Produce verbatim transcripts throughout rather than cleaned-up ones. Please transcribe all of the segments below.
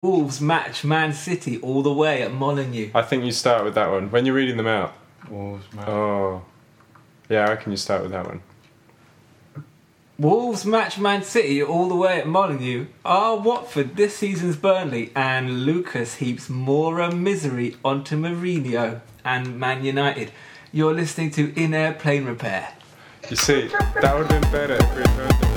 Wolves match Man City all the way at Molineux. I think you start with that one. When you're reading them out. Wolves match. Oh. Yeah, I reckon you start with that one. Wolves match Man City all the way at Molineux. Are Watford this season's Burnley? And Lucas heaps more misery onto Mourinho and Man United. You're listening to In Air Plane Repair. You see, that would have been better if we had heard that.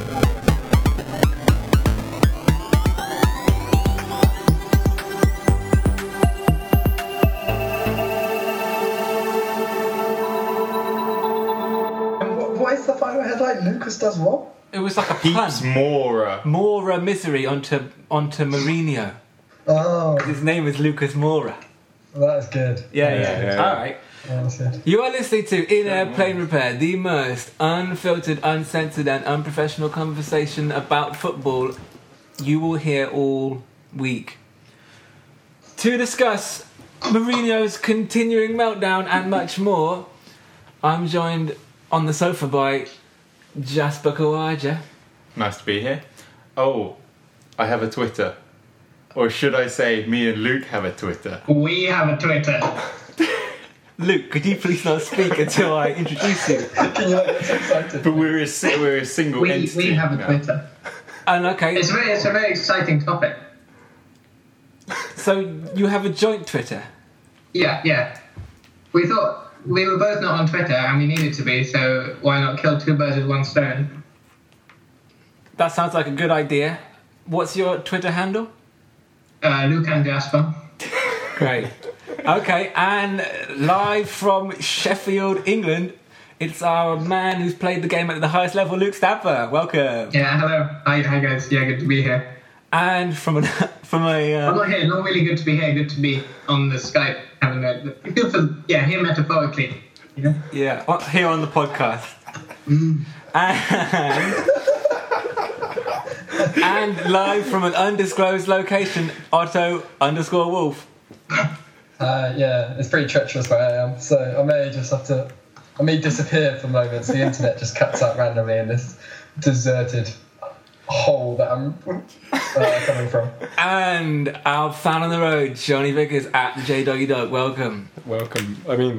What is the final headline? Lucas does what? It was like a pun. Heaps more. More misery onto onto Mourinho. Oh, His name is Lucas Moura. that's good. Yeah, yeah. Yeah, yeah. All right. Yeah, that's good. You are listening to In Air Plane Repair, the most unfiltered, uncensored, and unprofessional conversation about football you will hear all week. To discuss Mourinho's continuing meltdown and much more, I'm joined on the sofa by Jasper Kawaja. Nice to be here. Oh, I have a Twitter. Or should I say, me and Luke have a Twitter? We have a Twitter. Luke, could you please not speak until I introduce you? Can you like get so excited? But we're a, si- we're a single We, entity we have a now. Twitter. And okay, It's, very, it's a very exciting topic. so you have a joint Twitter. Yeah, yeah. We thought we were both not on Twitter and we needed to be, so why not kill two birds with one stone? That sounds like a good idea. What's your Twitter handle? Uh, Luke and Jasper. Great. Okay, and live from Sheffield, England, it's our man who's played the game at the highest level, Luke Stamper. Welcome. Yeah, hello. Hi, hi guys. Yeah, good to be here. And from an, from a I'm uh, not here, not really good to be here. Good to be on the Skype having a... Good for... Yeah, here metaphorically. You know? yeah on- here on the podcast, and and live from an undisclosed location, Otto underscore Wolf. Uh, yeah, it's pretty treacherous where I am, so I may just have to. I may disappear for moments. The internet just cuts out randomly in this deserted hole that I'm uh, coming from. And our fan on the road, Johnny Vickers at the J Doggy Dog. Welcome. Welcome. I mean,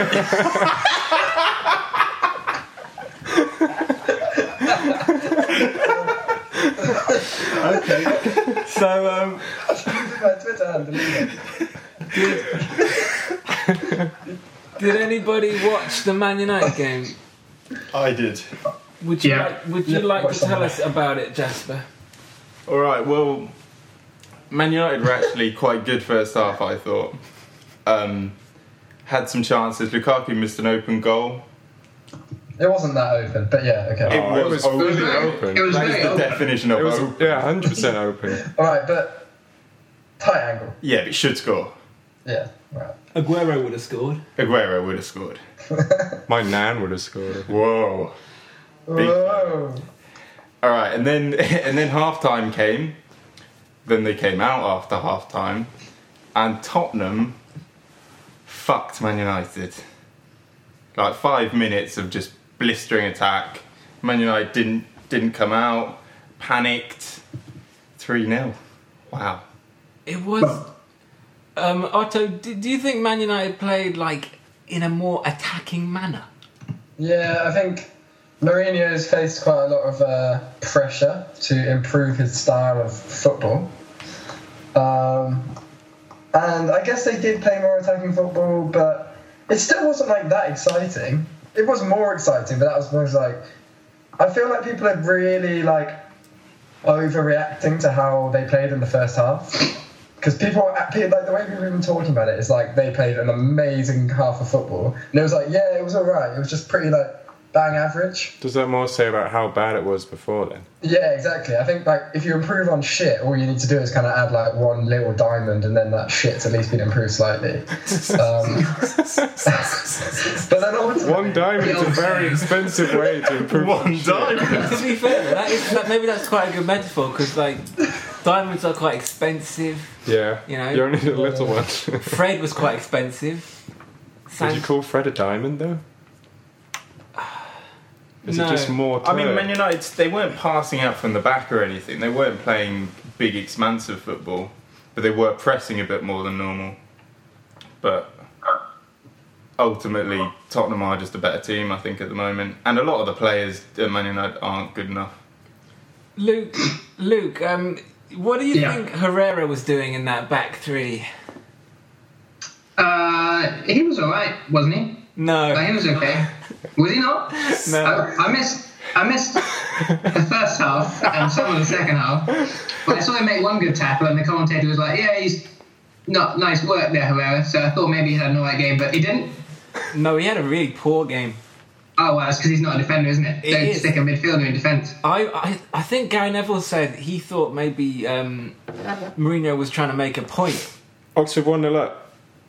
Okay. So um. My Twitter handle. Did, did anybody watch the Man United game? I did. Would you Yeah. like, would you Yeah, like to watch tell some of us about it, Jasper? All right, well, Man United were actually quite good first half, I thought. Um, had some chances. Lukaku missed an open goal. It wasn't that open, but yeah, okay. It Oh, it was was fully open. open. It was That is very the open. definition of it was, open. yeah, one hundred percent open. All right, but tight angle. Yeah, but should score. Yeah, right. Aguero would have scored. Aguero would have scored. My nan would have scored. Whoa. Big Whoa. All right, and then and then half time came. Then they came out after half time, and Tottenham fucked Man United. Like five minutes of just blistering attack. Man United didn't didn't come out, panicked. three nil. Wow. It was. Um, Otto, do, do you think Man United played like in a more attacking manner? Yeah, I think Mourinho's faced quite a lot of uh, pressure to improve his style of football. Um, and I guess they did play more attacking football, but it still wasn't like that exciting. It was more exciting, but that was more like... I feel like people are really like overreacting to how they played in the first half. Because people, like the way people have been talking about it is like they played an amazing half of football. And it was like, yeah, it was alright. It was just pretty like bang average. Does that more say about how bad it was before then? Yeah, exactly. I think like if you improve on shit, all you need to do is kind of add like one little diamond, and then that shit's at least been improved slightly. Um, but then ultimately, One diamond is a very expensive way to improve One shit. diamond. To be fair, that is, that, maybe that's quite a good metaphor because like diamonds are quite expensive. Yeah, You know? you only need a little one. Fred was quite expensive. Would you San- call Fred a diamond though? Is No. it just more? I mean, turd? Man United, they weren't passing out from the back or anything. They weren't playing big, expansive football. but they were pressing a bit more than normal. But ultimately, Tottenham are just a better team, I think, at the moment. And a lot of the players at Man United aren't good enough. Luke, Luke, um, what do you Yeah. think Herrera was doing in that back three? Uh, he was alright, wasn't he? No. Like, he was okay. Was he not? No. I, I missed. I missed the first half and some of the second half. But I saw him make one good tackle, and the commentator was like, "Yeah, he's not nice work there, Herrera." So I thought maybe he had an alright game, but he didn't. No, he had a really poor game. Oh, well, it's because he's not a defender, isn't it? It Don't is. stick a midfielder in defence. I, I I think Gary Neville said he thought maybe um, Mourinho was trying to make a point. Oxford one nil up.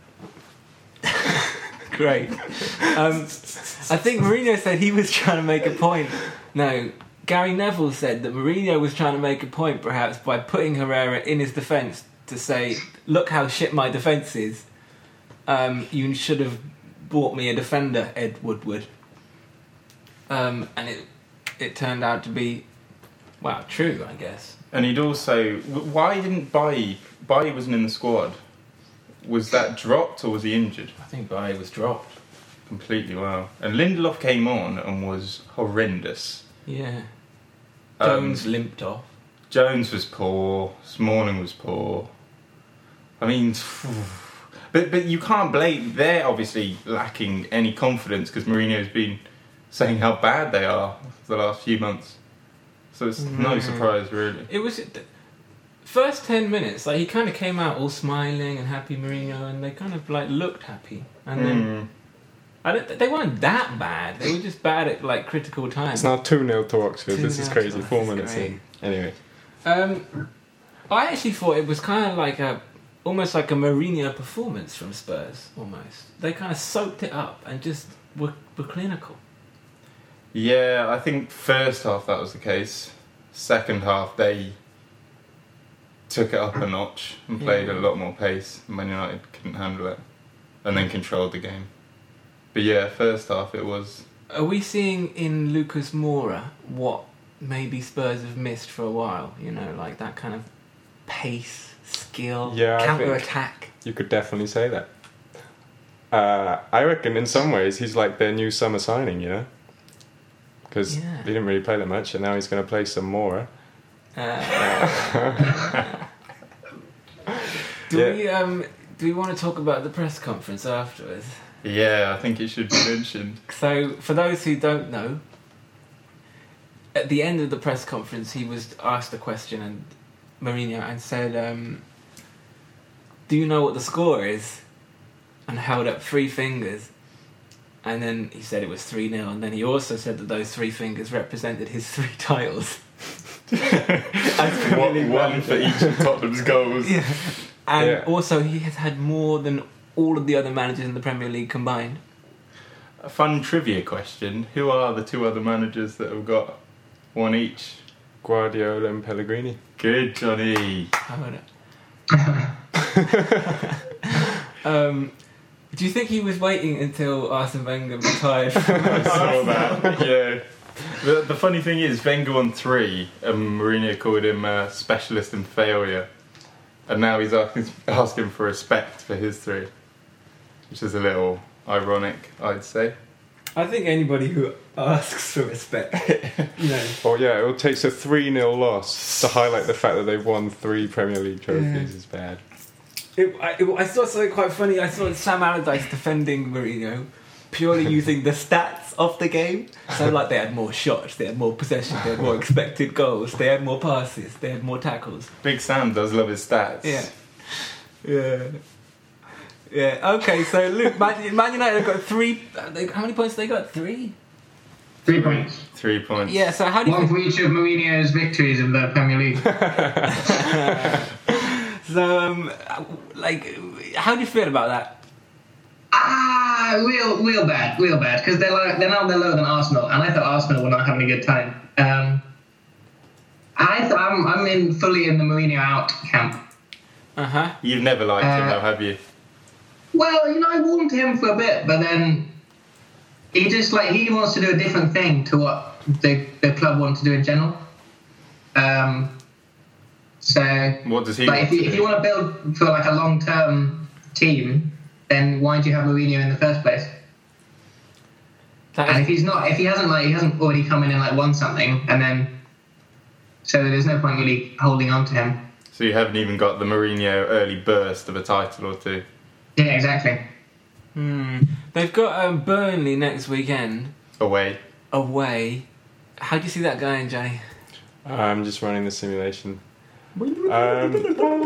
Great. Um, I think Mourinho said he was trying to make a point. No, Gary Neville said that Mourinho was trying to make a point, perhaps, by putting Herrera in his defence to say, look how shit my defence is. Um, you should have bought me a defender, Ed Woodward. Um, and it it turned out to be, well, true, I guess. And he'd also... Why didn't Bailly... Bailly wasn't in the squad. Was that dropped or was he injured? I think Bailly was dropped. Completely, wow. And Lindelof came on and was horrendous. Yeah. Um, Jones limped off. Jones was poor. Smalling was poor. I mean... But but you can't blame... They're obviously lacking any confidence because Mourinho's been saying how bad they are for the last few months. So it's no Mm. surprise, really. It was... The first ten minutes, like, he kind of came out all smiling and happy, Mourinho, and they kind of, like, looked happy. And then... Mm. I don't, they weren't that bad. They were just bad at, like, critical times. It's now two nil to Oxford. This is two nil to crazy. Four Oxford, minutes great. in. Anyway. Um, I actually thought it was kind of like a... almost like a Mourinho performance from Spurs, almost. They kind of soaked it up and just were, were clinical. Yeah, I think first half that was the case. Second half they took it up a notch and played Yeah. a lot more pace. Man United couldn't handle it, and then controlled the game. But yeah, first half it was. Are we seeing in Lucas Moura what maybe Spurs have missed for a while? You know, like that kind of pace, skill, Yeah, I counter think- attack. You could definitely say that. Uh, I reckon in some ways he's like their new summer signing, you know? Because Yeah. he didn't really play that much, and now he's going to play some more. Uh, do Yeah. we um do we want to talk about the press conference afterwards? Yeah, I think it should be mentioned. So, for those who don't know, at the end of the press conference, he was asked a question, and Mourinho and said, um, "Do you know what the score is?" And held up three fingers, and then he said it was three nil, and then he also said that those three fingers represented his three titles. one, one for each of Tottenham's goals. Yeah. And Yeah. also, he has had more than all of the other managers in the Premier League combined. A fun trivia question: who are the two other managers that have got one each? Guardiola and Pellegrini. Good, Johnny. How about it? um, do you think he was waiting until Arsene Wenger retired? I saw that. Yeah. The, the funny thing is, Wenger won three, and Mourinho called him a specialist in failure, and now he's asking, asking for respect for his three, which is a little ironic, I'd say. I think anybody who asks for respect, you know. Oh yeah, it takes a three nil loss to highlight the fact that they've won three Premier League trophies Yeah. is bad. It, I, it, I saw something quite funny. I saw Sam Allardyce defending Mourinho purely using the stats of the game. So, like, they had more shots, they had more possession, they had more expected goals, they had more passes, they had more tackles. Big Sam does love his stats. Yeah. Yeah. Yeah, okay, so Luke, Man, Man United have got three. They, how many points have they got? Three? Three points. Three points. Yeah, so how do you One think, for each of Mourinho's victories in the Premier League. so, um, like, how do you feel about that? Ah, real, real bad, real bad. Because they're like, they're now they're lower than Arsenal, and I thought Arsenal were not having a good time. Um, I th- I'm I'm in fully in the Mourinho out camp. Uh huh. You've never liked him, Uh, though, have you? Well, you know, I warmed to him for a bit, but then he just like he wants to do a different thing to what the the club want to do in general. Um, So, What does he like, want if you to if do? you want to build for like a long term team, then why do you have Mourinho in the first place? That And is- if he's not, if he hasn't like he hasn't already come in and like won something, and then so there's no point really holding on to him. So you haven't even got the Mourinho early burst of a title or two. Yeah, exactly. Hmm. They've got um, Burnley next weekend Away. away. How do you see that going, Jay? I'm just running the simulation. Um,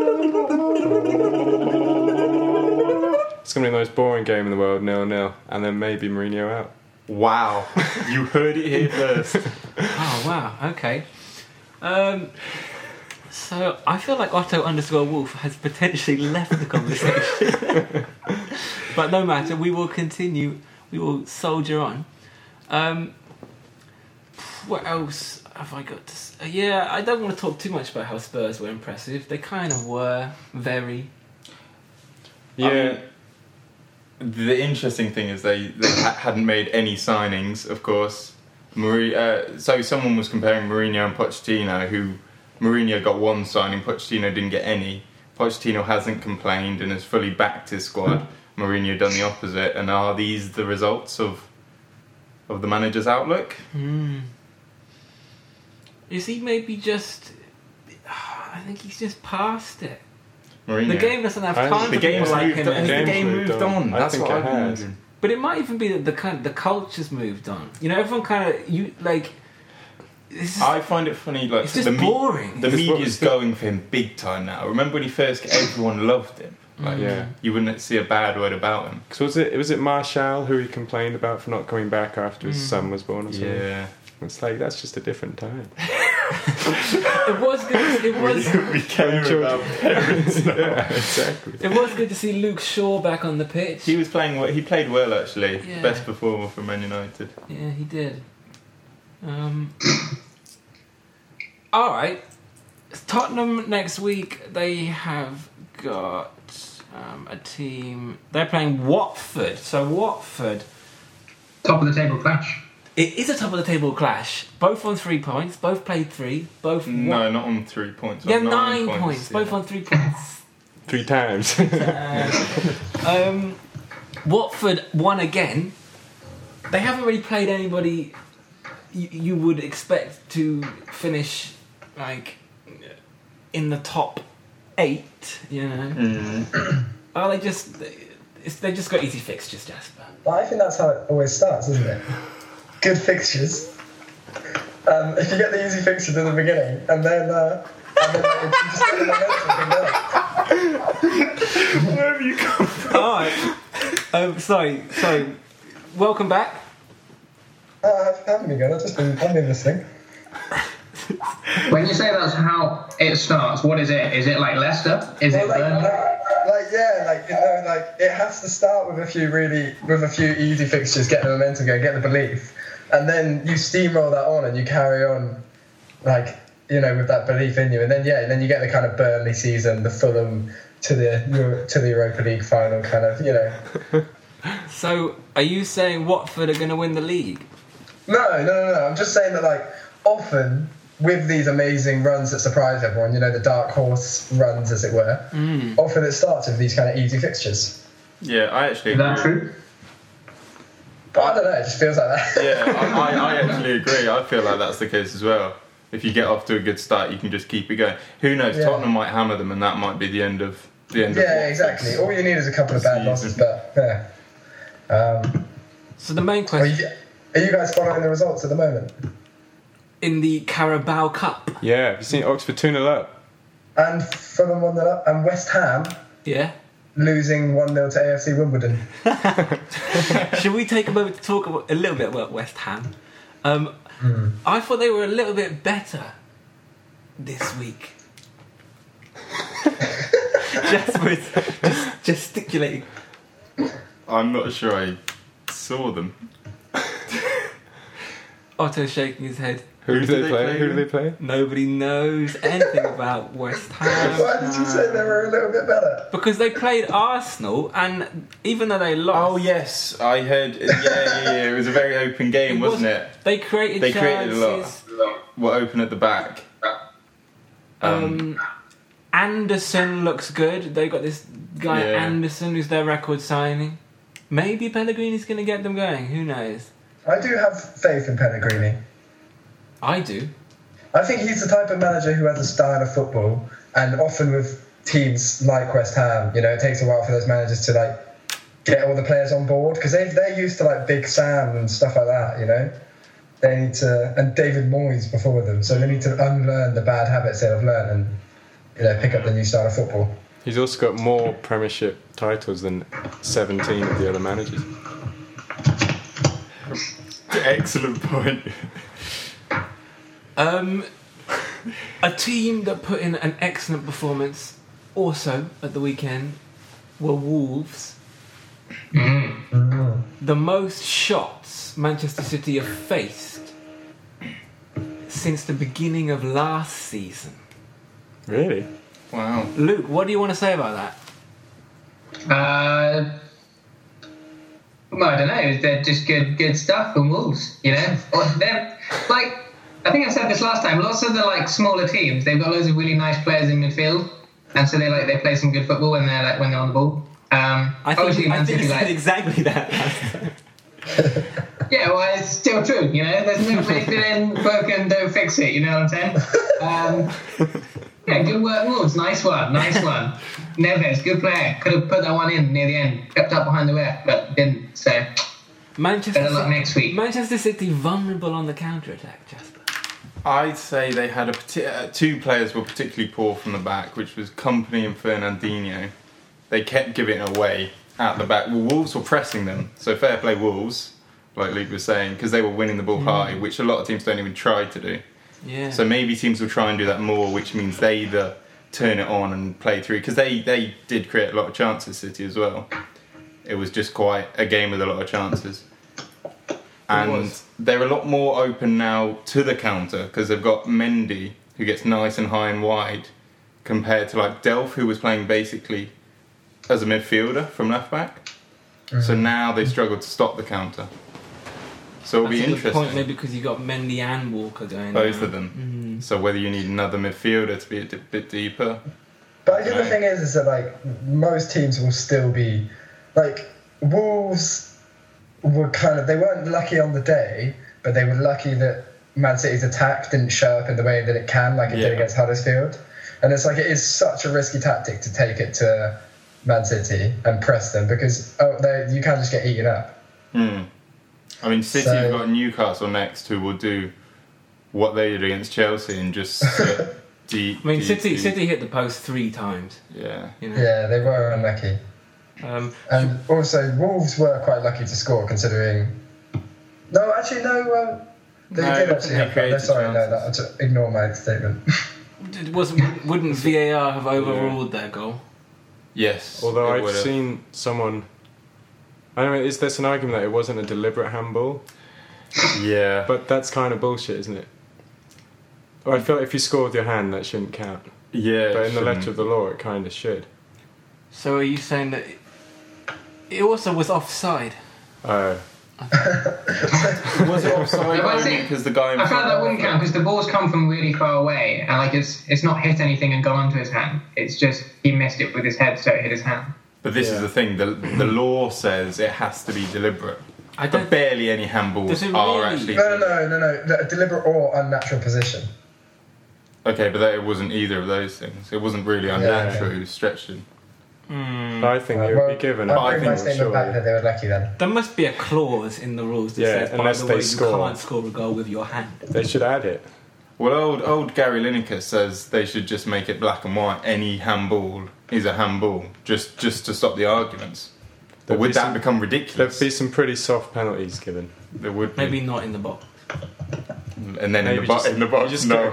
it's going to be the most boring game in the world, nil nil, and then maybe Mourinho out. Wow. You heard it here first. Oh wow. Okay. Um. So I feel like Otto underscore Wolf has potentially left the conversation, but no matter. We will continue. We will soldier on. Um. What else have I got to say? Yeah, I don't want to talk too much about how Spurs were impressive. They kind of were very. Yeah. I mean, the interesting thing is they, they ha- hadn't made any signings, of course. Marie, uh, so someone was comparing Mourinho and Pochettino, who Mourinho got one signing, Pochettino didn't get any. Pochettino hasn't complained and has fully backed his squad. Mourinho done the opposite, and are these the results of of the manager's outlook? Hmm. Is he maybe just? I think he's just past it. Mourinho. The game doesn't have I- time the for game's people like moved him. on. and- The Game's game moved moved on. on. I That's think what it I've been has. wondering. But it might even be that the kind the culture's moved on. You know, everyone kind of you like. It's just, I find it funny, like it's just the, me- boring. the It's what- media's going for him big time now. Remember when he first came, everyone loved him. Like, Yeah. you wouldn't see a bad word about him. Cause was it was it Martial who he complained about for not coming back after his son was born or something? Yeah. It's like that's just a different time. it was good. It was. we care about parents now. Yeah, exactly. It was good to see Luke Shaw back on the pitch. He was playing well. He played well actually. Yeah. Best performer for Man United. Yeah, he did. Um, all right. Tottenham next week. They have got um, a team. They're playing Watford. So Watford. Top of the table clash. It is a top of the table clash. Both on three points. Both played three. Both. No, won- not on three points. Yeah, on nine, nine, points. yeah. Both on three points. Three times. Uh, um, Watford won again. They haven't really played anybody you, you would expect to finish like in the top eight. You know, Mm. oh, they just it's, they just got easy fixtures, Jasper. But I think that's how it always starts, isn't it? Good fixtures. Um, if you get the easy fixtures at the beginning, and then, uh, and then like, you just get the momentum from there. Where have you come from? All right. Um, sorry, sorry. Welcome back. Oh, have, have me go. I've just been, I've been listening. When you say that's how it starts, what is it? Is it like Leicester? Is Well, it like, Burnley? like, like, yeah, like, you know, like, it has to start with a few really, with a few easy fixtures, get the momentum going, get the belief, and then you steamroll that on and you carry on, like, you know, with that belief in you, and then yeah, and then you get the kind of Burnley season, the Fulham to the Euro, to the Europa League final, kind of, you know. So, are you saying Watford are going to win the league? No, no, no, no. I'm just saying that, like, often with these amazing runs that surprise everyone, you know, the dark horse runs, as it were, Mm. often it starts with these kind of easy fixtures. Yeah, I actually Is that agree. true? But I don't know, it just feels like that. Yeah, I, I, I actually agree. I feel like that's the case as well. If you get off to a good start, you can just keep it going. Who knows? Yeah. Tottenham might hammer them, and that might be the end of the end. of Yeah, Watford's exactly. All you need is a couple of bad season. losses, but yeah. Um, So the main are, question you, are you guys following the results at the moment? in the Carabao Cup. Yeah, have you seen Oxford two nil up? And Fulham one nil up, and West Ham Yeah. losing one nil to A F C Wimbledon. Should we take a moment to talk about, a little bit about West Ham? Um, I thought they were a little bit better this week. Jasper's just gesticulating. I'm not sure I saw them. Otto shaking his head. Who, Who do do they they play? play Who do they play? Nobody knows anything about West Ham. Why did you say they were a little bit better? Because they played Arsenal, and even though they lost, Oh yes, I heard. Yeah, yeah, yeah. It was a very open game, it wasn't it? They created They chances. created a lot. What open at the back? Um, Anderson looks good. They got this guy Yeah. Anderson who's their record signing. Maybe Pellegrini's going to get them going. Who knows? I do have faith in Pellegrini. I do. I think he's the type of manager who has a style of football, and often with teams like West Ham, you know, it takes a while for those managers to like get all the players on board because they they're used to like Big Sam and stuff like that, you know. They need to, and David Moyes before them, so they need to unlearn the bad habits they've learned and, you know, pick up the new style of football. He's also got more Premiership titles than seventeen of the other managers. Excellent point. Um, a team that put in an excellent performance also at the weekend were Wolves. Mm. The most shots Manchester City have faced since the beginning of last season. Really? Wow. Luke, what do you want to say about that? Uh, well, I don't know. They're just good, good stuff from Wolves. You know, Or they're like I think I said this last time. Lots of the like smaller teams, they've got loads of really nice players in midfield, and so they like they play some good football when they're like when they're on the ball. Um, I obviously, think, I Man think City, you said like, exactly that last time. yeah, well, it's still true. You know, there's no if it ain't broken, don't fix it. You know what I'm saying? Um, yeah, good work, Wolves. Nice one, nice one. Neves, good player. Could have put that one in near the end. Kept up behind the ref, but didn't. So Manchester better luck City, next week. Manchester City vulnerable on the counter attack, Jasper. I'd say they had a parti- uh, two players were particularly poor from the back, which was Company and Fernandinho. They kept giving it away at the back. Well, Wolves were pressing them, so fair play Wolves, like Luke was saying, because they were winning the ball Mm. high, which a lot of teams don't even try to do. Yeah. So maybe teams will try and do that more, which means they either turn it on and play through, because they, they did create a lot of chances, City as well. It was just quite a game with a lot of chances. And was. they're a lot more open now to the counter, because they've got Mendy, who gets nice and high and wide, compared to like Delph, who was playing basically as a midfielder from left back. Mm-hmm. So now they struggle to stop the counter. So it'll That's be a good interesting. point, maybe because you got Mendy and Walker going. Both now. of them. Mm. So whether you need another midfielder to be a d- bit deeper. But I think the Right. thing is, is that like most teams will still be like Wolves were kind of they weren't lucky on the day, but they were lucky that Man City's attack didn't show up in the way that it can, like it Yeah. did against Huddersfield. And it's like it is such a risky tactic to take it to Man City and press them because oh, they you can just get eaten up. Hmm. I mean, City So- have got Newcastle next, who will do what they did against Chelsea and just sit deep. I mean, deep, City deep. City hit the post three times. Yeah. You know. Yeah, they were unlucky. Um, And also, Wolves were quite lucky to score, considering. No, actually, no. Um, they No, did but actually they have. No, created sorry, no, chances. that, ignore my statement. it wasn't wouldn't V A R have overruled their goal? Yes. Although it I've would've. seen someone. I don't know, is there an argument that it wasn't a deliberate handball? Yeah. But that's kind of bullshit, isn't it? Or I feel like if you score with your hand, that shouldn't count. yeah. But in the shouldn't. letter of the law, it kind of should. So are you saying that it, it also was offside? Oh. Was it offside? No, but I only think- because the guy in I feel like front- that wouldn't count because the ball's come from really far away and like it's it's not hit anything and gone onto his hand. It's just he missed it with his head, so it hit his hand. But this Yeah. is the thing: the the law says it has to be deliberate. I But don't. barely any handballs Does it are really? actually. No, no, no, no, no. Deliberate or unnatural position. Okay, but that, it wasn't either of those things. It wasn't really unnatural. It was stretching. Hmm. I think Uh, they would well, be given. I I bring my think statement back that surely. they were lucky then. There must be a clause in the rules that Yeah, says, by unless the they way, score. you can't score a goal with your hand. They should add it. Well, old old Gary Lineker says they should just make it black and white. Any handball is a handball, just just to stop the arguments. But There'd would be that some- become There'd ridiculous? be some pretty soft penalties given. There would be. Maybe not in the box. And then in Maybe the, bo- just- in the box, you just no go-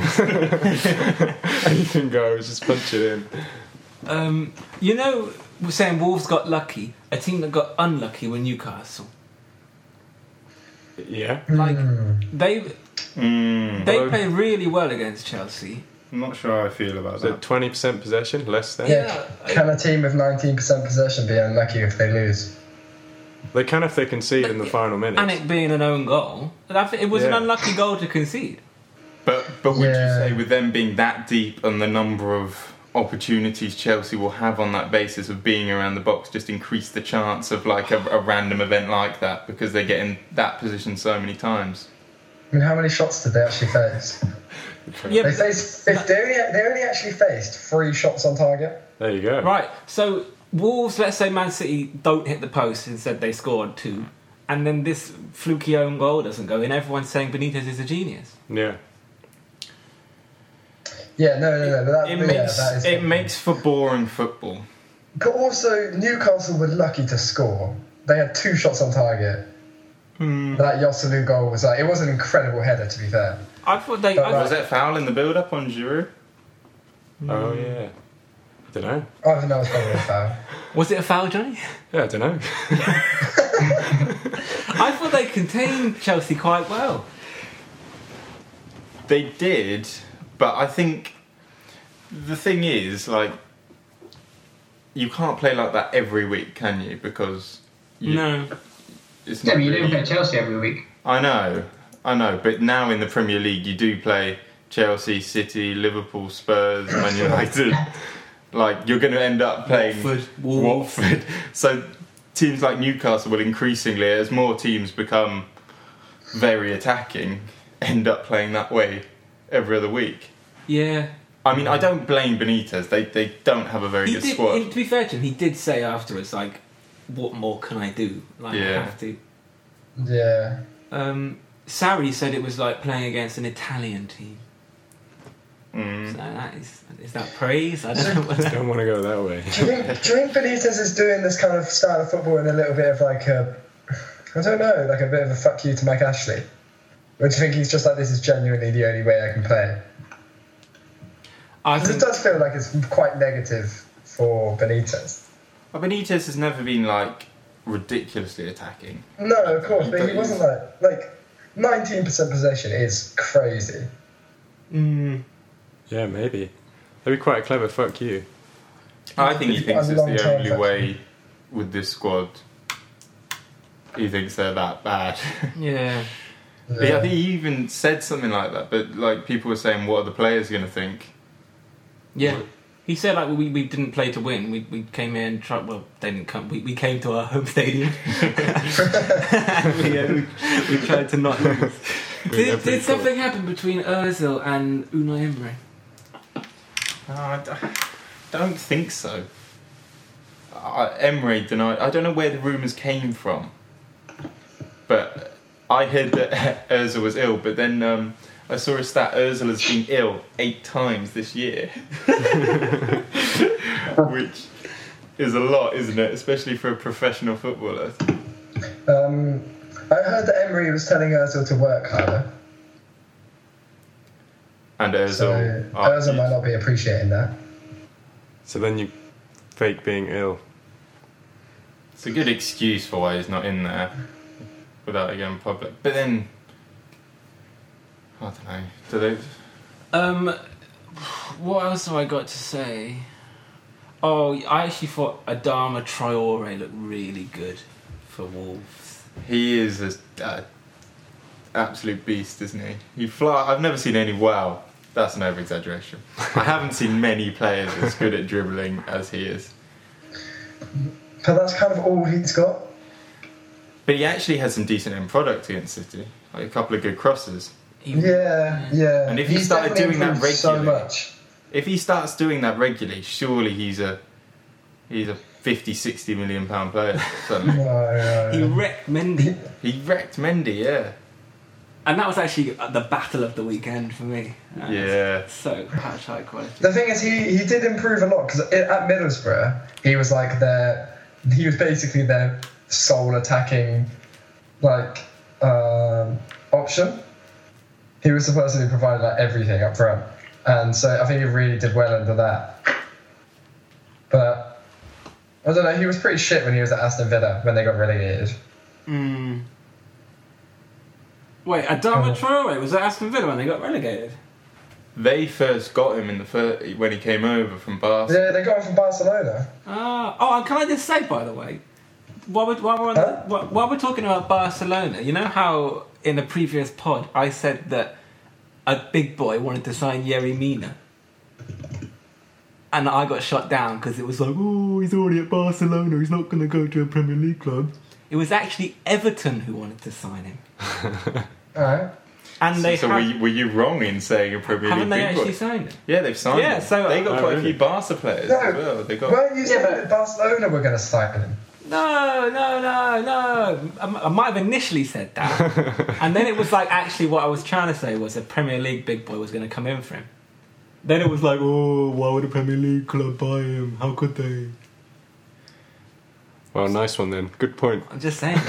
handballs. You can go, just punch it in. Um, you know, we're saying Wolves got lucky. A team that got unlucky were Newcastle. Yeah. Like Hmm. they Mm, they Well- played really well against Chelsea. I'm not sure how I feel about Is it that. twenty percent possession? Less than? Yeah. Yeah. Can a team with nineteen percent possession be unlucky if they lose? They can if they concede in the final minutes. And it being an own goal, I think it was an Yeah. unlucky goal to concede. But but would Yeah. you say with them being that deep and the number of opportunities Chelsea will have on that basis of being around the box just increase the chance of like a, a random event like that, because they get in that position so many times. I mean, how many shots did they actually face? Yeah, They but- faced. If they only they only actually faced three shots on target. There you go. right. So Wolves, let's say Man City don't hit the post, instead they scored two, and then this fluky own goal doesn't go in. Everyone's saying Benitez is a genius. Yeah. Yeah, no, no, no. But that, It but makes yeah, that is it makes for boring football. But also, Newcastle were lucky to score. They had two shots on target. Hmm. That Yosselu goal was like, it was an incredible header, to be fair. I thought they. But I like- Was that foul in the build-up on Giroud? Oh yeah. I don't know. I think that was probably a foul. was it a foul, Johnny? Yeah, I don't know. I thought they contained Chelsea quite well. They did, but I think the thing is, like, you can't play like that every week, can you? Because you, No. it's Yeah, not but you don't really- play Chelsea every week. I know, I know, but now in the Premier League you do play Chelsea, City, Liverpool, Spurs, Man United. Like, you're going to end up playing Watford, Wolves. Watford. So teams like Newcastle will increasingly, as more teams become very attacking, end up playing that way every other week. Yeah. I mean, I don't blame Benitez. They they don't have a very He good did, squad. he- to be fair to him, he did say afterwards, like, what more can I do? Like, I Yeah. have to. Yeah. Um, Sarri said it was like playing against an Italian team. Mm. So that is, is that praise? I don't know. What that, Don't want to go that way. Do you, think, do you think Benitez is doing this kind of style of football in a little bit of like a, I don't know, like a bit of a fuck you to Mike Ashley? Or do you think he's just like, this is genuinely the only way I can play? I Because it think, does feel like it's quite negative for Benitez. But Benitez has never been like ridiculously attacking. No, of course, but he But wasn't like, like, nineteen percent possession is crazy. mm, Yeah, maybe. That'd be quite a clever fuck you. I think he It's thinks a it's the long-term only fix. way with this squad. He thinks they're that bad. yeah. Yeah, I think he even said something like that. But like people were saying, what are the players going to think? Yeah. He said, like, we, we didn't play to win. We we came in and tried. Well, they didn't come. We, we came to our home stadium. we, uh, we, we tried to not lose. Did, did something happen between Ozil and Unai Emery? No, I d- don't think so. Uh, Emery denied. I don't know where the rumours came from, but I heard that Ozil was ill. But then um, I saw a stat: Ozil has been ill eight times this year, which is a lot, isn't it? Especially for a professional footballer. Um, I heard that Emery was telling Ozil to work harder, And Ozil, so Ozil argued- might not be appreciating that. So then you fake being ill. it's a good excuse for why he's not in there without it going public. But then, I don't know. Do they? Um, what else have I got to say? Oh, I actually thought Adama Traore looked really good for Wolves. He is a uh, absolute beast, isn't he? He fly. I've never seen any. Wow, that's an over exaggeration. I haven't seen many players as good at dribbling as he is. But that's kind of all he's got. But he actually had some decent end product against City, like a couple of good crosses. He, Yeah, yeah. And if he He's started definitely doing that improved so regularly- much. If he starts doing that regularly, surely he's a he's a fifty, sixty million pound player. So No, no, he no. wrecked Mendy. he wrecked Mendy, yeah. And that was actually the battle of the weekend for me. That was Yeah. So patch high quality. The thing is, he, he did improve a lot because at Middlesbrough, he was like their, he was basically their sole attacking, like, um, option. He was the person who provided like everything up front, and so I think he really did well under that. But I don't know, he was pretty shit when he was at Aston Villa when they got relegated. Mm. Wait, Adama Oh. Traore was at Aston Villa when they got relegated. They first got him in the first, when he came over from Barca. Yeah, they got him from Barcelona. Ah, oh, and can I just say, by the way, while we're, while, we're on Huh? the, while while we're talking about Barcelona, you know how in the previous pod I said that a big boy wanted to sign Yerry Mina? and I got shot down because it was like, oh, he's already at Barcelona, he's not going to go to a Premier League club. It was actually Everton who wanted to sign him. Alright. And they so have, were, you, were you wrong in saying a Premier haven't League they big actually boy? signed him? Yeah, they've signed Yeah, him. so- they got Oh, quite really? a few Barca players No. as well. They got. Weren't you Yeah, saying but- that Barcelona were going to sign him? No, no, no, no. I, I might have initially said that. And then it was like, actually, what I was trying to say was a Premier League big boy was going to come in for him. Then it was like, oh, why would a Premier League club buy him? How could they? Well, nice one then. Good point. I'm just saying.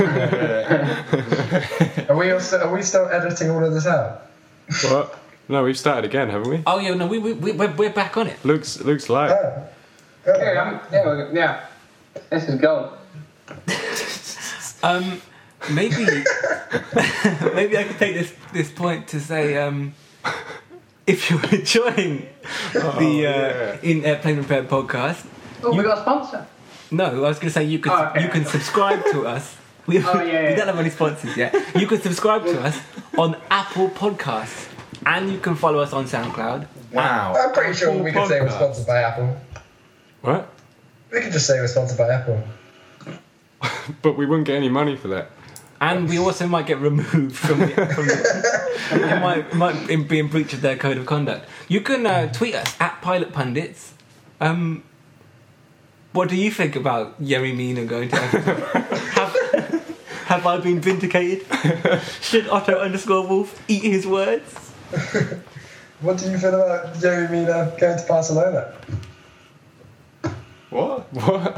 Are we also, are we still editing all of this out? What? No, we've started again, haven't we? Oh, yeah, no, we, we, we, we're, we're back on it. Luke's, Luke's live. Oh. Yeah, I'm, yeah, we're- yeah. This is gold. Um, maybe, maybe I could take this, this point to say, um, if you're enjoying the uh, yeah. in uh, Plain Prepared podcast, Oh, You- we got a sponsor. no, I was going to say you could Oh, okay. you can subscribe to us. We, Oh, yeah, yeah. we don't have any sponsors yet. You can subscribe to us on Apple Podcasts, and you can follow us on SoundCloud. Wow. I'm pretty sure we could say we're Podcast. sponsored by Apple. What? We could just say we're sponsored by Apple. But we wouldn't get any money for that. And we also might get removed from the. From the it might, might be in breach of their code of conduct. You can uh, tweet us at Pilot Pundits. Um, what do you think about Yerry Mina going to Everton? have, have I been vindicated? Should Otto underscore Wolf eat his words? What do you feel about Jerry Mina going to Barcelona? What? What?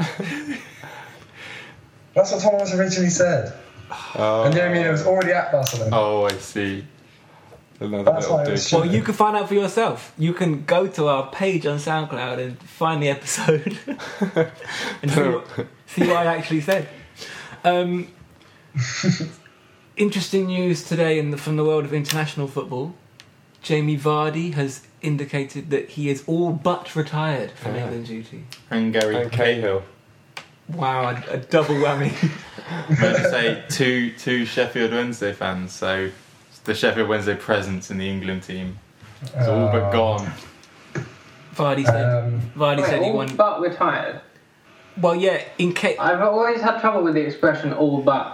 That's what Thomas originally said. Oh, And Jerry Mina was already at Barcelona. Oh, I see. another That's little why it was dig. shit. Well, you can find out for yourself. You can go to our page on SoundCloud and find the episode and see what, see what I actually said. Um, interesting news today in the, from the world of international football. Jamie Vardy has indicated that he is all but retired from Yeah. England duty. And Gary And Cahill. Wow, a, a double whammy. May I say two two Sheffield Wednesday fans. So the Sheffield Wednesday presence in the England team is all but Uh, gone. Vardy said. Um, Vardy Wait, said he all won. but retired. Well, yeah, in case. I've always had trouble with the expression all but.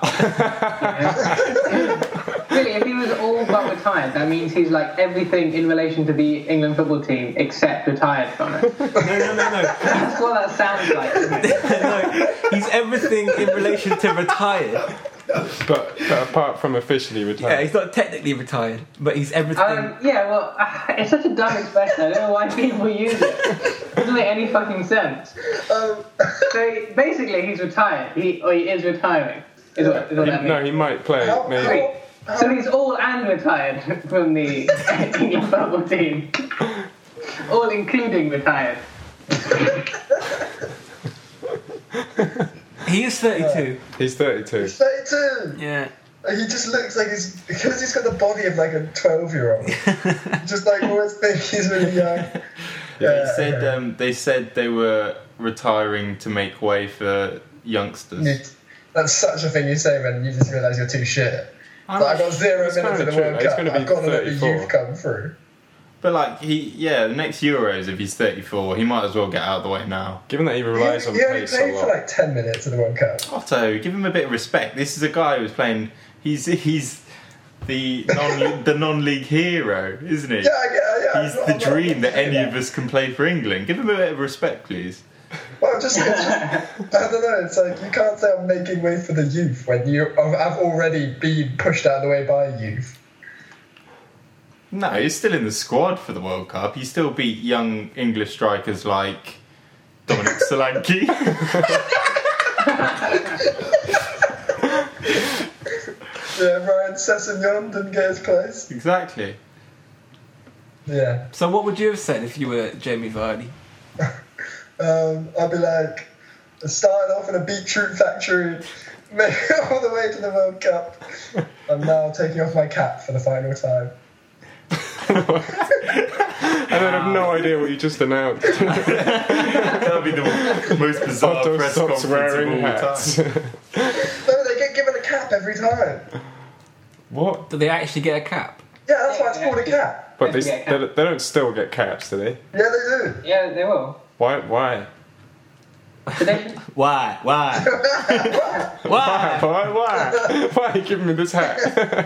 Really, if he was all but retired, that means he's like everything in relation to the England football team except retired from it. No, no, no, no. That's what that sounds like, isn't it? No, he's everything in relation to retired. But, but apart from officially Yeah, retired. he's not technically retired, but he's everything. Um, yeah, well, uh, it's such a dumb expression. I don't know why people use it. It doesn't make any fucking sense. um, So basically, he's retired. He or he is retiring. Is what, is what He- that no, means. he might play, how, maybe. how, So he's all and retired from the England football team. All including retired. he is thirty-two. He's thirty-two. he's thirty-two. Yeah. He just looks like he's because he's got the body of like a twelve-year-old. Just like always think he's really young. Yeah, Yeah, they said okay. um, they said they were retiring to make way for youngsters. You- That's such a thing you say when you just realise you're too shit. I'm But I got zero it's minutes in kinda the true. World He's Cup. gonna be I've got to let the thirty-four. youth come through. But like he, yeah, the next Euros, if he's thirty-four, he might as well get out of the way now. Given that he He, relies on he only pace a played for lot. like ten minutes in the World Cup. Otto, give him a bit of respect. This is a guy who's playing. He's he's the non the non-league hero, isn't he? Yeah, I get, yeah. He's I'm not- the I'm not dream that saying any of us can play for England. Give him a bit of respect, please. Well, just, it's just I don't know. It's like you can't say I'm making way for the youth when you have already been pushed out of the way by youth. No, he's still in the squad for the World Cup. He still beat young English strikers like Dominic Solanke. Yeah, Ryan Sessegnon didn't get his place. Exactly. Yeah. So, what would you have said if you were Jamie Vardy? Um, I'd be like, I started off in a beetroot factory, made it all the way to the World Cup. I'm now taking off my cap for the final time. I don't have no idea what you just announced. That would be the most bizarre Otto press stops conference wearing of all hats. time. No, they get given a cap every time. What? Do they actually get a cap? Yeah, that's why it's called a cap. But they, Yeah, they, they don't still get caps, do they? Yeah, they do. Yeah, they will. Why? Why? Tradition. Why? Why? Why? Why? Why? Why? Why are you giving me this hat?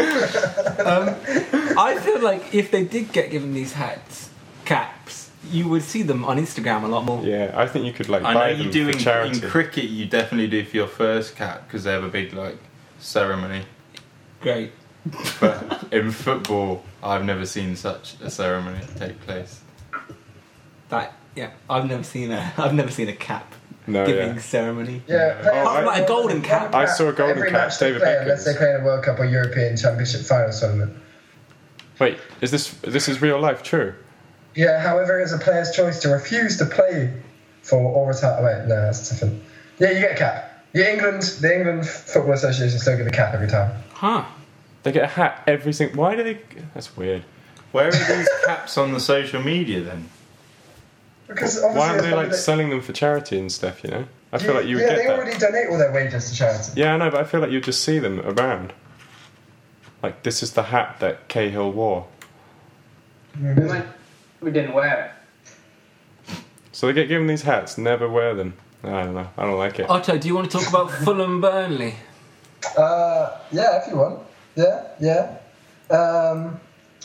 Um, I feel like if they did get given these hats, caps, you would see them on Instagram a lot more. Yeah, I think you could like I know buy you them do for in, charity. in cricket. You definitely do for your first cap because they have a big like ceremony. Great. But in football, I've never seen such a ceremony take place. That yeah, I've never seen a I've never seen a cap No, giving yeah. ceremony. Yeah, Oh, Apart from like a golden cap. I saw a golden every cap, match they David play, Beckham's. unless they play in a World Cup or European Championship finals tournament. Wait, is this this is real life true? Yeah, however, it's a player's choice to refuse to play for or retire. Wait, no, that's different. Yeah, you get a cap. Yeah, England, the England Football Association still get a cap every time. Huh. They get a hat every single. Why do they? That's weird. Where are these caps on the social media then? Because obviously, Why aren't it's they something like that- selling them for charity and stuff? You know, I feel like you would yeah, get they that. already donate all their wages to charity. Yeah, I know, but I feel like you'd just see them around. Like this is the hat that Cahill wore. We, might, we didn't wear it. So they get given these hats, never wear them. I don't know. I don't like it. Otto, do you want to talk about Fulham Burnley? Uh, yeah, if you want. Yeah, yeah. Um,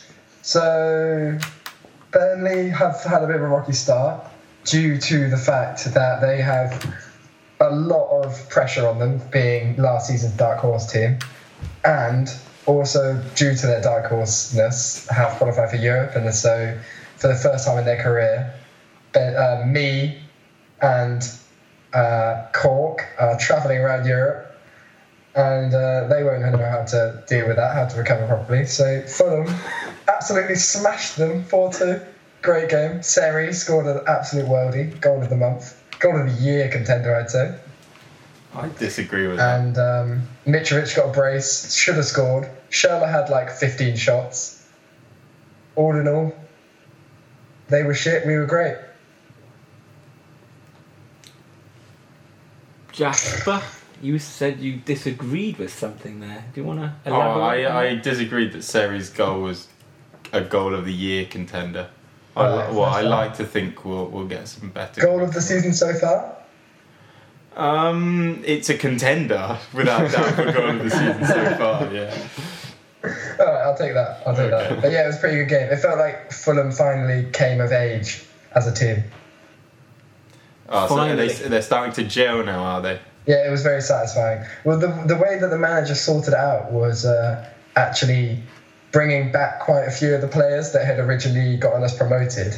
so Burnley have had a bit of a rocky start due to the fact that they have a lot of pressure on them, being last season's dark horse team, and also due to their dark horseness, have qualified for Europe, and so for the first time in their career, uh, me and uh, Cork are travelling around Europe. And uh, they won't know how to deal with that, how to recover properly. So Fulham absolutely smashed them four two. Great game. Seri scored an absolute worldie. Goal of the month. Goal of the year contender, I'd say. I disagree with that. And um, Mitrovic got a brace. Should have scored. Sherla had like fifteen shots. All in all, they were shit. We were great. Jasper, you said you disagreed with something there. Do you want to Oh, elaborate? I, I disagreed that Seri's goal was a goal of the year contender. I, Oh, well, I that's like to think we'll we'll get some better. Goal of the season so far. Um, it's a contender without doubt for goal of the season so far. Yeah. All right, I'll take that. I'll take Okay. that. But yeah, it was a pretty good game. It felt like Fulham finally came of age as a team. Oh, so Finally. they, they're starting to gel now, are they? Yeah, it was very satisfying. Well, the the way that the manager sorted it out was uh, actually bringing back quite a few of the players that had originally gotten us promoted.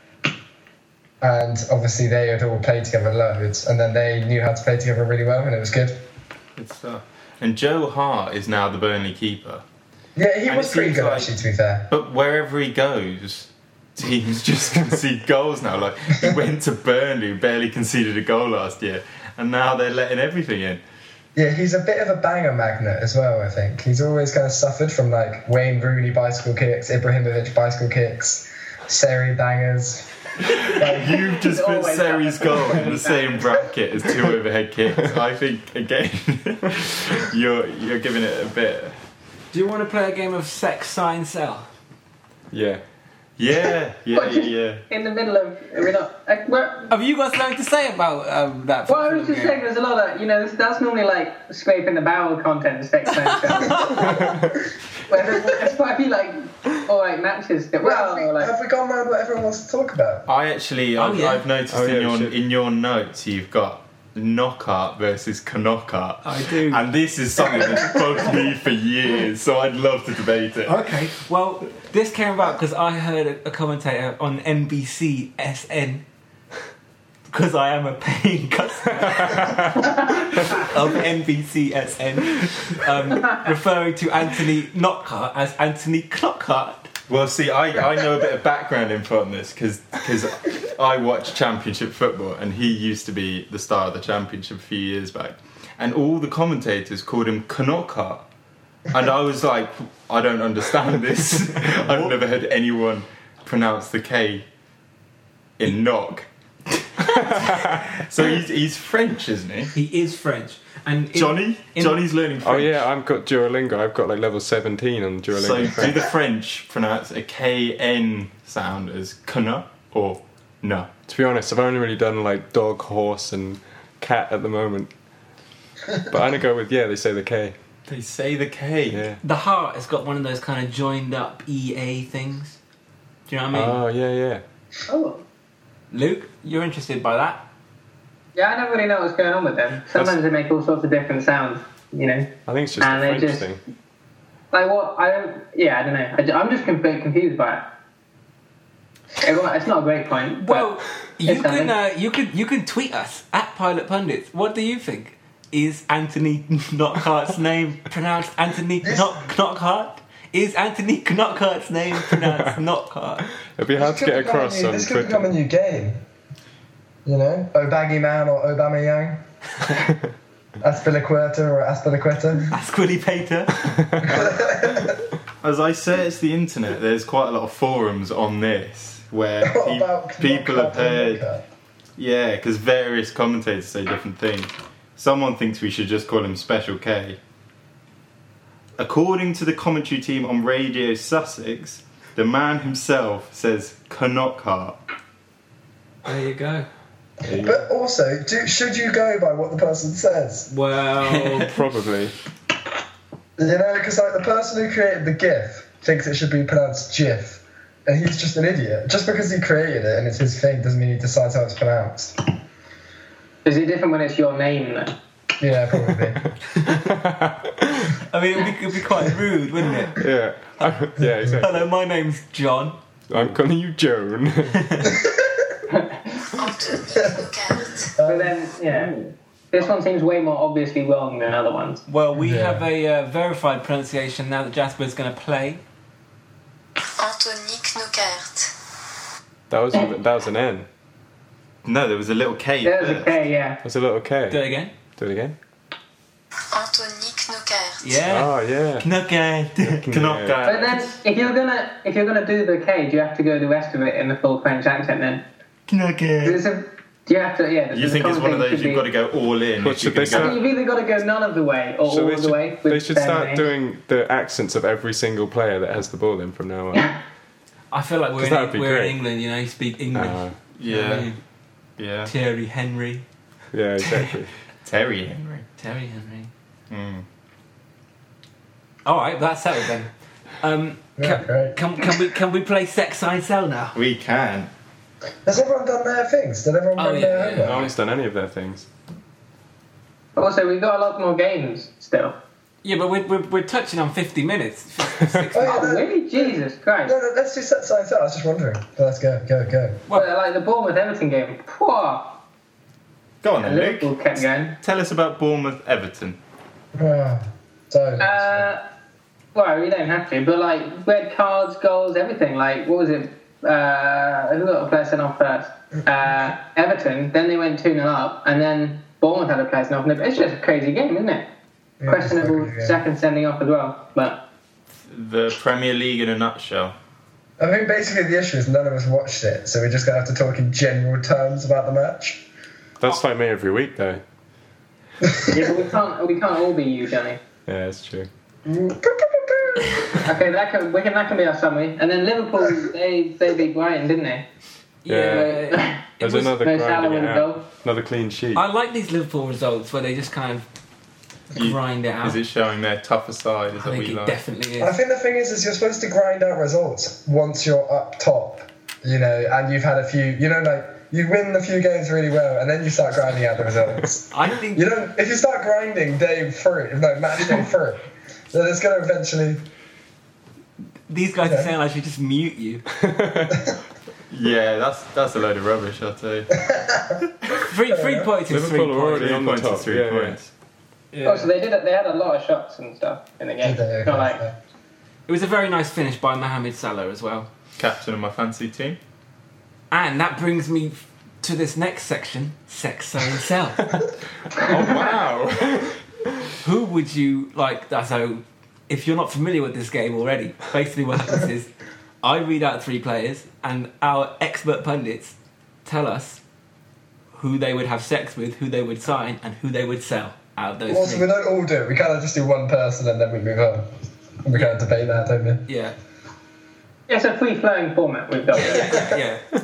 And obviously they had all played together loads, and then they knew how to play together really well, and it was good. Good stuff. And Joe Hart is now the Burnley keeper. Yeah, he And was it pretty seems good, like- actually, to be fair. But wherever he goes, teams just concede goals now. Like, he went to Burnley, who barely conceded a goal last year, and now they're letting everything in. Yeah, he's a bit of a banger magnet as well, I think. He's always kind of suffered from, like, Wayne Rooney bicycle kicks, Ibrahimovic bicycle kicks, Seri bangers. Like, You've just put always Seri's happened. goal in the same bracket as two overhead kicks. I think, again, you're you're giving it a bit... Do you want to play a game of sex, sign, sell? Yeah. Yeah, yeah, yeah, yeah. In the middle of, are we not? Uh, well, Have you got something to say about um, that? well, I was Fulham just game? saying, there's a lot of, you know, that's normally like scraping the barrel content of sex time shows. But there's quite a few like alright matches that well, have, well, we, like have we gone round what everyone wants to talk about? I actually, Oh, I've, yeah. I've noticed Oh, yeah, in your shit. in your notes you've got Knockout versus Knockout. I do. And this is something that's bugged me for years, so I'd love to debate it. Okay, well, this came about because I heard a, a commentator on N B C S N, because I am a paying customer of N B C S N, um, referring to Anthony Knockhart as Anthony Clockhart. Well, see, I, I know a bit of background info on this because I watch Championship football, and he used to be the star of the Championship a few years back, and all the commentators called him Knockhart, and I was like, I don't understand this. I've never heard anyone pronounce the K in knock. So he's, he's French, isn't he? He is French. And in- Johnny? in- Johnny's learning French. Oh yeah, I've got Duolingo. I've got like level seventeen on So Duolingo. do the French pronounce a K N sound as Kana or no? To be honest, I've only really done like dog, horse, and cat at the moment. But I'm gonna go with yeah. They say the K. They say the K. Yeah. The heart has got one of those kind of joined up E A things. Do you know what I mean? Oh yeah, yeah. Oh. Luke, you're interested by that? Yeah, I never really know what's going on with them. Sometimes they make all sorts of different sounds, you know. I think it's just And a they French just- thing. Like what? I don't. Yeah, I don't know. I, ju- I'm just completely confused by it. Everyone, it's not a great point. But Well, you it's can something. uh, you could you can tweet us at Pilot Pundits. What do you think? Is Anthony Knockhart's name pronounced Anthony Knock Knockhart? Is Anthony Knockhart's name pronounced Knockhart? It'd be hard This to could get become a across new- on This could become a Twitter. new game. You know, Obaggy Man or Obama Yang, Aspilicueta or Aspilicueta. Asquilly Pater. As I searched the internet, there's quite a lot of forums on this where What pe- about people have Knockout and heard. Knockout? Yeah, because various commentators say different things. Someone thinks we should just call him Special K. According to the commentary team on Radio Sussex, the man himself says Knockhart. There you go. There you go. But also, do, should you go by what the person says? Well, Probably. You know, because like the person who created the GIF thinks it should be pronounced GIF, and he's just an idiot. Just because he created it and it's his thing doesn't mean he decides how it's pronounced. Is it different when it's your name though? Yeah, probably. I mean, it'd be, it'd be quite rude, wouldn't it? Yeah. Yeah, exactly. Hello, my name's John. I'm calling you Joan. But then, yeah, this one seems way more obviously wrong than other ones. Well, we Yeah. have a uh, verified pronunciation now that Jasper's going to play. Anthony Knockert. That was that was an N. No, there was a little K. There's a first. K, yeah. That was a little Do K. it again. Do it again. Anthony Knockert. Yeah. Oh yeah. Knockout. Knockhart. But then, if you're gonna if you're gonna do the K, do you have to go the rest of it in the full French accent then? Knockout. Is this a, do you have to? Yeah. You think it's one of those you've got to go all in? What if should you're they gonna I go- think you've either got to go none of the way or So all they of should, the way. With they should their start name. doing the accents of every single player that has the ball in from now on. I feel like we're, 'Cause that would in, be we're in great. England, you know, you speak English. Uh, You know what I Yeah, mean? yeah. Thierry Henry. yeah, exactly. Terry Henry. Terry Henry. Mm. All right, that's settled then. Um, Yeah, can, great. can, can we can we play Sex I Sell now? We can. Has everyone done their things? Did everyone Oh, bring yeah, their yeah. homework? No one's done any of their things. Also, we've got a lot more games still. Yeah, but we're, we're, we're touching on fifty minutes. sixty. Oh, yeah, Oh, no, really? Jesus Christ. no, no, let's do set signs out. I was just wondering. Let's go, go, go. Well, like the Bournemouth Everton game. Pwah! Go on then, Liverpool Luke. kept going. Tell us about Bournemouth Everton. Ah, so, Uh, well, you don't have to, but like red cards, goals, everything. Like, what was it? Uh, who got a player sent off first? Uh, Everton. Then they went two nil up, and then Bournemouth had a player sent off. It's just a crazy game, isn't it? yeah, Questionable it's okay, second sending off as well, but The Premier League in a nutshell. I think basically the issue is none of us watched it, so we're just going to have to talk in general terms about the match. That's like me every week, though. yeah, but we can't we can't all be you, Johnny. Yeah, that's true. Okay, that can we can that can be our summary. And then Liverpool, they they beat Brighton, didn't they? Yeah. It There's was- another Mo Salah grinding with it a out. goal. Another clean sheet. I like these Liverpool results where they just kind of You- grind it out. Is it showing their tougher side? Is I that what think you it like? definitely I is. think the thing is, is you're supposed to grind out results once you're up top, you know, and you've had a few, you know, like you win a few games really well, and then you start grinding out the results. I think You don't. If you start grinding day three, no match day three, then it's going to eventually. these guys Yeah. are saying I should just mute you. Yeah, that's that's a load of rubbish, I'll tell you. Three, three points is three Liverpool are already points. Three on the points top. is three yeah, yeah. points. Yeah. Oh, so they did it. They had a lot of shots and stuff in the game. Okay, Not like okay. It was a very nice finish by Mohamed Salah as well. Captain of my fantasy team. And that brings me to this next section, Sex I Sell. Oh wow! Who would you like? uh, So, if you're not familiar with this game already, basically what happens is I read out three players, and our expert pundits tell us who they would have sex with, who they would sign, and who they would sell out of those Also, we three. don't all do it. We kind of just do one person and then we move on. And we kind of debate that, don't we? Yeah, it's a free flowing format we've got. yeah, yeah.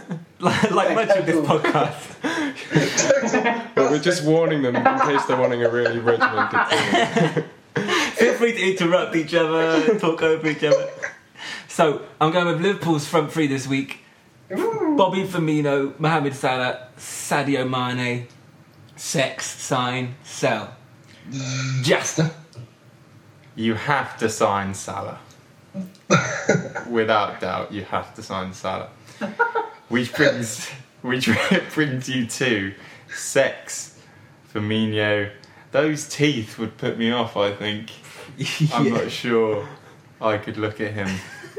like, like much of this podcast. But we're just warning them in case they're wanting a really regimented team. Feel free to interrupt each other, talk over each other. So, I'm going with Liverpool's front three this week. Bobby Firmino, Mohamed Salah, Sadio Mane, sex, sign, sell. Just. You have to sign Salah. Without doubt, you have to sign Salah. Which brings, which brings you to sex, Firmino. Those teeth would put me off, I think. I'm Yeah. not sure I could look at him.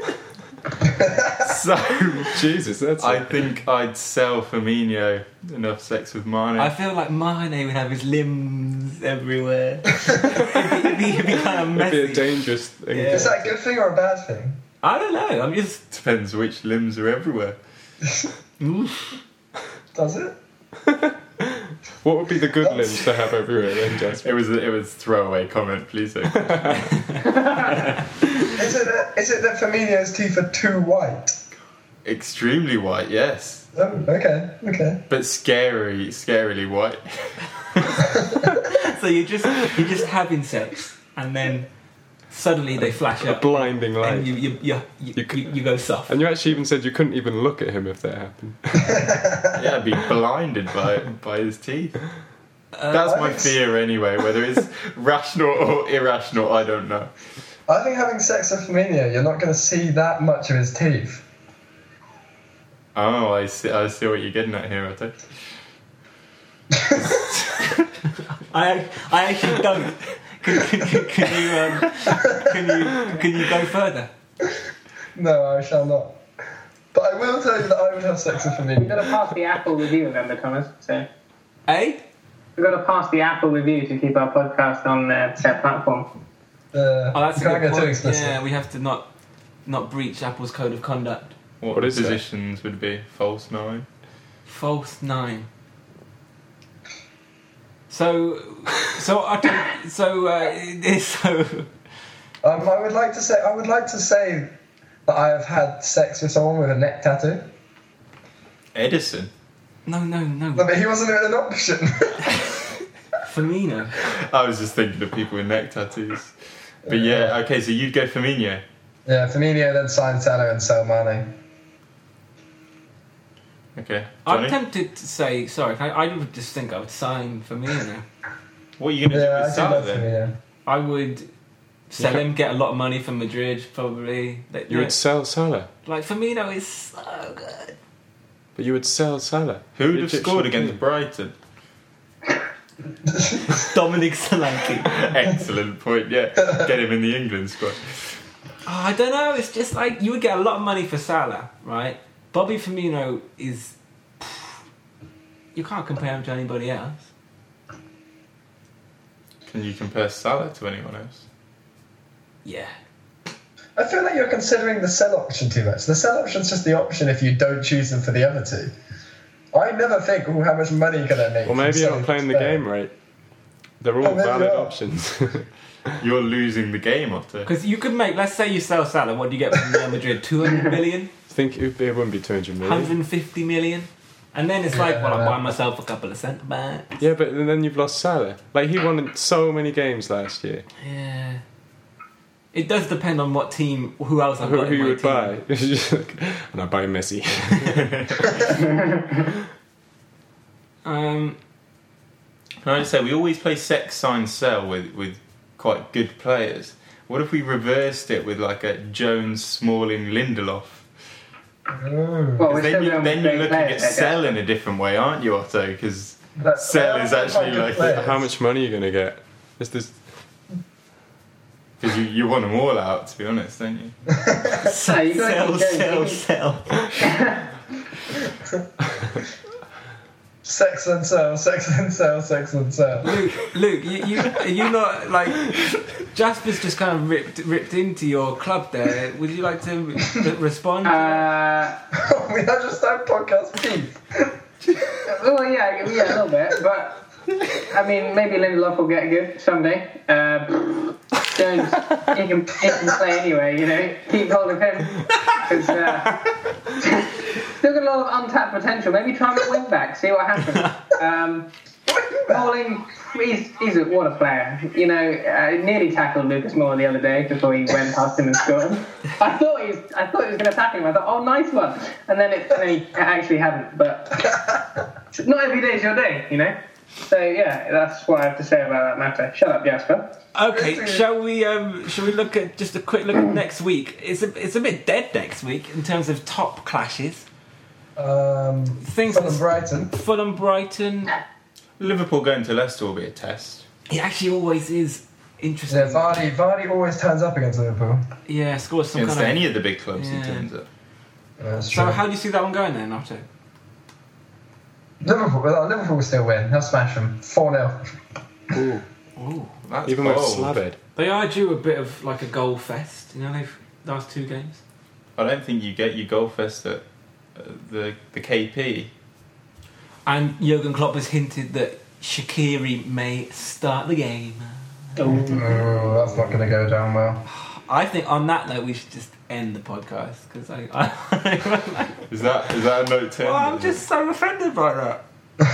So, Jesus, that's I it. think I'd sell Firmino. Enough sex with Mane. I feel like Mane would have his limbs everywhere. it'd, be, it'd, be, it'd be kind of It'd messy. be a dangerous thing. Yeah. Is that a good thing or a bad thing? I don't know. I'm just. Depends which limbs are everywhere. Does it? What would be the good limbs to have everywhere then, Jasper? It was it was throwaway comment, please. Don't. Is it that, is it that Firmino's teeth are too white? Extremely white, yes, Oh, okay, okay. but scary, scarily white. So you just you're just having sex, and then suddenly they flash A up, blinding light. and you you you you, You could- you, you go soft. And you actually even said you couldn't even look at him if that happened. Yeah, I'd be blinded by by his teeth. That's my Alex? fear anyway. Whether it's rational or irrational, I don't know. I think having sex with Firmino, you're not going to see that much of his teeth. Oh, I see. I see what you're getting at here, I think. I I actually don't. Can, can, can, can you um, can you can you go further? No, I shall not. But I will tell you that I would have sex with We've Firmino. got to pass the Apple review, remember, Thomas? So Eh? we've got to pass the Apple review to keep our podcast on uh, their platform. Uh, Oh, that's a can't good get too point. explicit. Yeah, we have to not not breach Apple's code of conduct. What, What the is that? positions would be false nine. False nine. So, so okay, so uh, so. Um, I would like to say I would like to say that I have had sex with someone with a neck tattoo. Edison. No, no, No, no. but he wasn't an option. Firmino. I was just thinking of people with neck tattoos. But yeah, okay, so you'd go Firmino. Yeah, Firmino, then sign Salah and sell Mane. Okay. I'm Johnny? tempted to say sorry. I, I would just think I would sign Firmino. What are you going to Yeah, do I with do Salah love then? Firmino. I would sell Yeah. him, get a lot of money from Madrid, probably. Like, You would sell Salah. like Firmino is so good. But you would sell Salah. Who would have Egyptian scored king. against Brighton? Dominic Solanke. Excellent point, yeah. Get him in the England squad. Oh, I don't know. It's just like you would get a lot of money for Salah, right? Bobby Firmino is. You can't compare him to anybody else. Can you compare Salah to anyone else? Yeah. I feel like you're considering the sell option too much. The sell option's just the option if you don't choose them for the other two. I never think, oh, how much money can I make? Well, from maybe you're selling not playing the Spain? game right. They're all Oh, maybe valid you are. options. You're losing the game, Otto. Because you could make, let's say you sell Salah, what do you get from Real Madrid? two hundred million? think it, it wouldn't be two hundred million. one hundred fifty million? And then it's like, well, I'm Yeah. buying myself a couple of centre backs. Yeah, but then you've lost Salah. Like, he won so many games last year. Yeah. It does depend on what team, who else I've Who, got who in you my would team. buy? It's just like, and I buy Messi. Um, Can I just say, we always play sex, sign, sell with, with quite good players. What if we reversed it with like a Jones, Smalling, Lindelof? Ooh. Well, we're Then, still you, going then with you're great looking players, at I guess. sell in a different way, aren't you, Otto? Because That- sell they is are actually quite good like- players. How much money are you going to get? Is this... you, you want them all out, to be honest, don't you? No, you got sell, to sell, sell. Sex and sell, sex and sell, sex and sell. Luke, Luke, you, you, are you not like Jasper's just kind of ripped ripped into your club there? Would you like to re- respond? To that? Uh, we have just started podcast beef. well, yeah, yeah, a little bit, but I mean, maybe Lindelof will get good someday. Uh, Jones, he can, he can play anyway, you know. Keep hold of him. 'Cause, uh, still got a lot of untapped potential. Maybe try him at wing back, see what happens. Um, Smalling, he's, he's a, what a player. You know, I nearly tackled Lucas Moore the other day before he went past him and scored. I thought he was, I thought he was going to tackle him. I thought, oh, nice one. And then, it, and then he actually hadn't. But not every day's your day, you know? So, yeah, that's what I have to say about that matter. Shut up, Jasper. Okay, shall we um, shall we look at just a quick look at next week? It's a, it's a bit dead next week in terms of top clashes. Um, Things Fulham Brighton. Fulham Brighton. Liverpool going to Leicester will be a test. It actually always is interesting. Yeah, Vardy, Vardy always turns up against Liverpool. Yeah, scores some Against kind of... any of the big clubs, Yeah. he turns up. That's So true. how do you see that one going then, Otto? Liverpool, well, Liverpool will still win. They'll smash them. four nil. Ooh. Ooh. That's Even with bold. Slabhead. They are due a bit of like a goal fest. You know, they've last two games. I don't think you get your goal fest at uh, the the K P. And Jurgen Klopp has hinted that Shaqiri may start the game. Oh, that's not going to go down well. I think on that note we should just end the podcast because I, I Is that is that a note ten? well, I'm just so offended by that.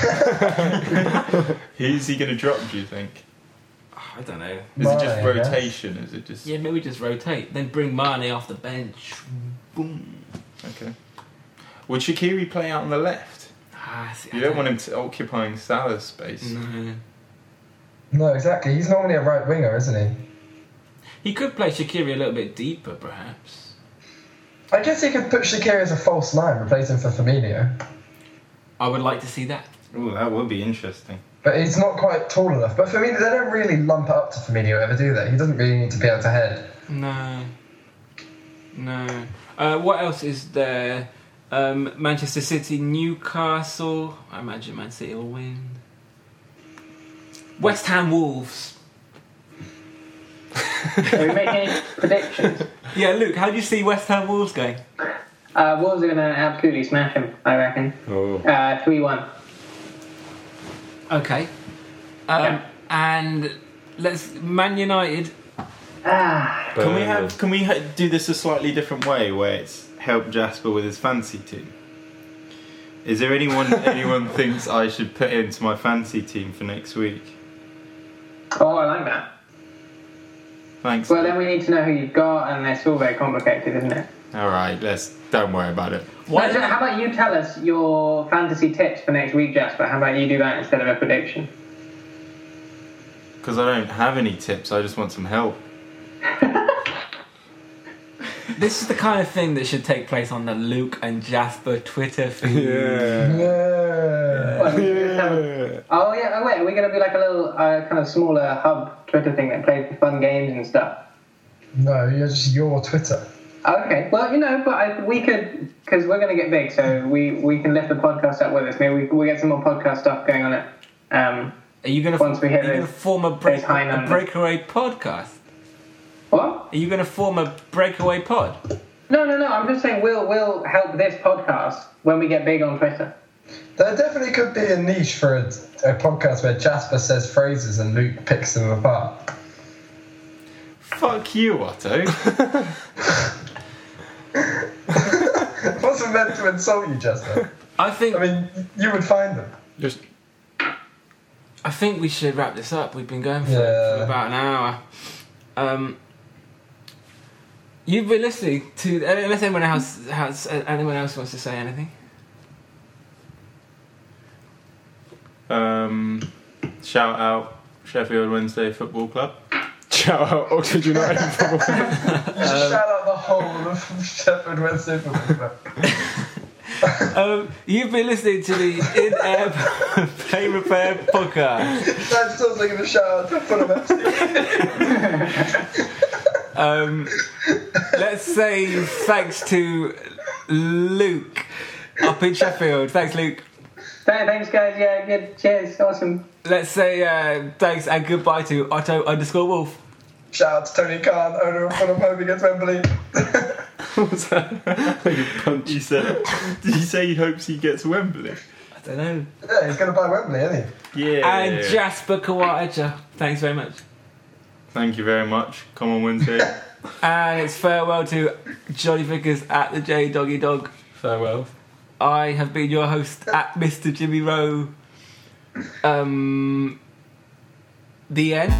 Who's he going to drop? Do you think? I don't know. Is Mane, it just I rotation? Is it just Yeah, maybe just rotate, then bring Mane off the bench. Boom. okay? Would Shaqiri play out on the left? Ah, see, You I don't want him to occupying Salah's space. No. No, exactly. He's normally a right winger, isn't he? He could play Shaqiri a little bit deeper, perhaps. I guess he could put Shaqiri as a false nine, replace him for Firmino. I would like to see that. Oh, that would be interesting. But he's not quite tall enough. But Firmino, they don't really lump it up to Firmino ever, do they? He doesn't really need to be able to head. No. No. Uh, what else is there? Um, Manchester City, Newcastle. I imagine Man City will win. West Ham, Wolves. Are we making any predictions? Yeah, Luke, how do you see West Ham, Wolves going? Uh, Wolves are going to absolutely smash him, I reckon. Oh. Uh, three one. Okay. Um, Yeah. And let's Man United. Ah, Can we Burnley. have? Can we ha- do this a slightly different way, where it's help Jasper with his fancy team? Is there anyone anyone thinks I should put into my fancy team for next week? oh, I like that. Thanks. Well, then we need to know who you've got, and it's all very complicated, isn't it? All right, let's don't worry about it. What? No, how about you tell us your fantasy tips for next week, Jasper? How about you do that instead of a prediction? Because I don't have any tips. I just want some help. This is the kind of thing that should take place on the Luke and Jasper Twitter feed. Yeah. Yeah. Well, we just have a- oh yeah, oh wait, are we going to be like a little uh, kind of smaller hub Twitter thing that plays fun games and stuff? No, you're just your Twitter. Okay, well, you know, but I, we could, because we're going to get big, so we, we can lift the podcast up with us. Maybe we we get some more podcast stuff going on it. Um, Are you going Once we hit to those- form a, break, those high a numbers. breakaway podcast? what? Are you going to form a breakaway pod? No, no, no. I'm just saying we'll we'll help this podcast when we get big on Twitter. There definitely could be a niche for a, a podcast where Jasper says phrases and Luke picks them apart. Fuck you, Otto. It wasn't meant to insult you, Jasper. I think I mean, you would find them. Just I think we should wrap this up. We've been going for, Yeah. for about an hour. Um, you've been listening to. Unless anyone else has anyone else wants to say anything. Um, shout out Sheffield Wednesday Football Club. shout out Oxford United football. You should shout out the whole of Sheffield Wednesday Football Club. Um, you've been listening to the In-Air Play Repair podcast. That's still taking a shout out to Fulham F C. Um, let's say thanks to Luke up in Sheffield. Thanks, Luke. Th- Thanks, guys. Yeah, good. Cheers. Awesome. Let's say uh, thanks and goodbye to Otto underscore Wolf. Shout out to Tony Khan, owner of Fulham home against Wembley. What was that? Like a punch. He said. Did he say he hopes he gets Wembley? I don't know. Yeah, he's going to buy Wembley, isn't he? Yeah. And Jasper Kawaja. Thanks very much. Thank you very much. Come on Wednesday. And it's farewell to Johnny Vickers at the J Doggy Dog. Farewell. I have been your host at Mister Jimmy Rowe. Um, the end.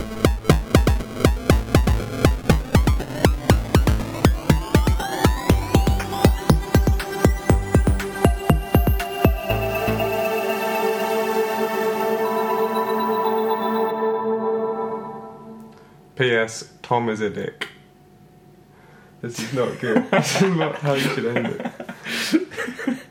P S. Tom is a dick. This is not good. This is not how you should end it.